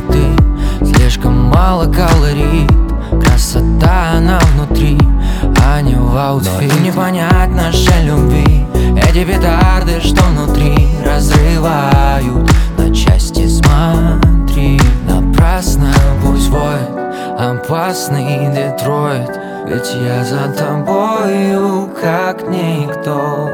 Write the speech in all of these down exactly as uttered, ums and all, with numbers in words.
ты. Слишком мало калорий, красота она внутри, а не в аутфите. Но не понять нашей любви, эти петарды, что внутри, разрывают на части. Смотри, напрасно пусть воет опасный Детройт, ведь я за тобою как никто.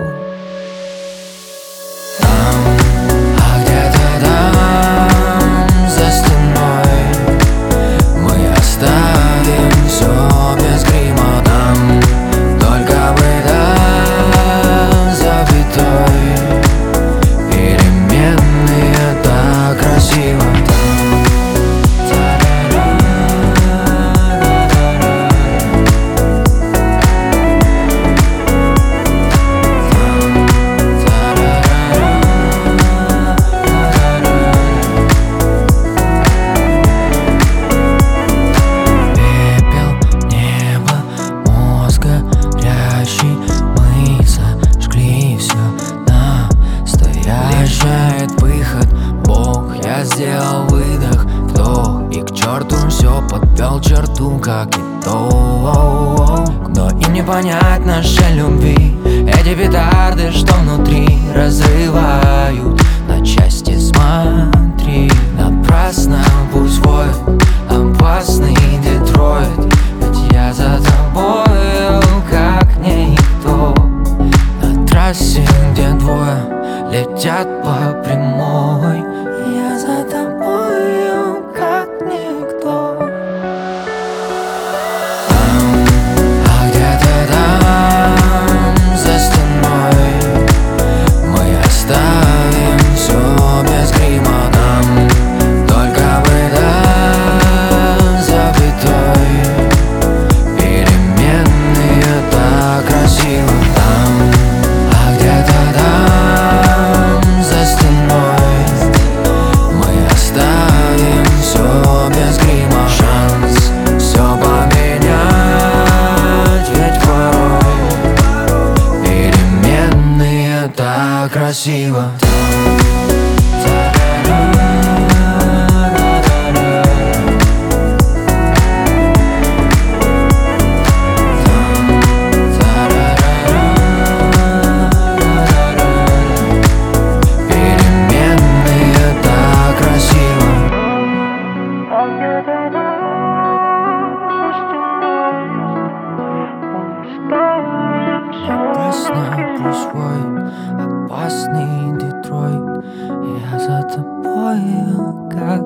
Выход, Бог, я сделал выдох, вдох, и к черту все подвел черту, как и то. Но им не понять нашей любви, эти петарды, что внутри, разрывают на части. Смотри, напрасно пусть воет опасный Детройт, ведь я за тобою как никто. На трассе, где двое летят по прямой, я за тобою как никто. Там, а где-то там, за стеной, мы оставим все без грима. Нам только бы до запятой, переменные так красиво. Там, а где-то там, за стеной, мы оставим все без грима. Шанс все поменять, ведь порой переменные так красиво. Пусть воет опасный Детройт, я за тобою как